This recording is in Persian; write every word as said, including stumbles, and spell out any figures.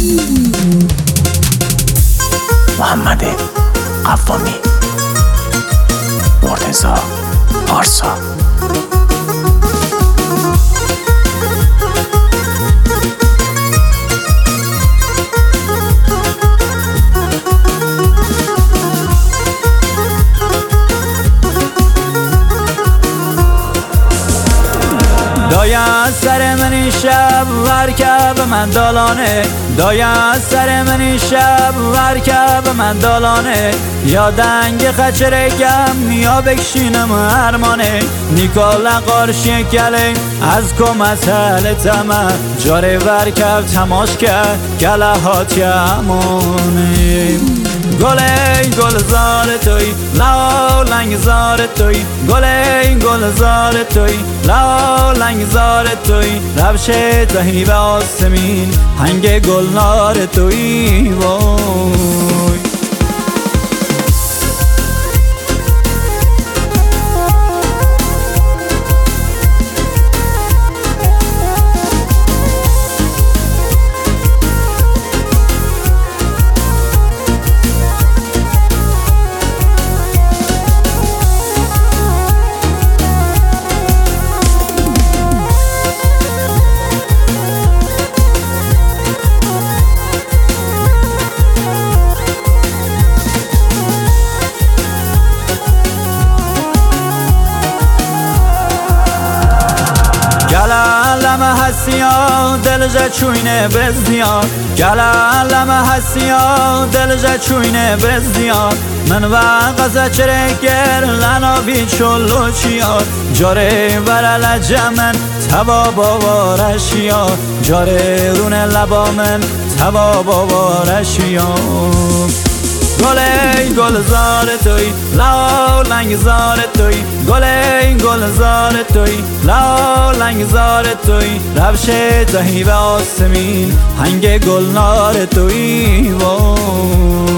محمد قوامی، مرتضی پارسا. دایه از سر منی شب ورکه به من دالانه، دایه از سر منی شب ورکه به من دالانه، یا دنگ خچره گم یا بکشینم ارمانه، نیکالا قارشی کله از کم از حل تمه، جاره ورکب تماش که گله هات یمونه. گله گل زار توی لا لنگ زار توی، گله گل زار توی لا لنگ زار توی، روش تهی به آسمین هنگ گل نار توی وای. گلالم هستیا دلجا چوینه بزدیا، گلالم هستیا دلجا چوینه بزدیا، من وقت چرکر لناوی چلو چیا، جاره برال جمن توا باورشیا، جاره رون لبا من توا باورشیا. گله گل زار توی لا لنگ زار توی، گله گل زار توی لا لنگ زار توی، روش تهی به آسمین هنگ گل نار توی وای.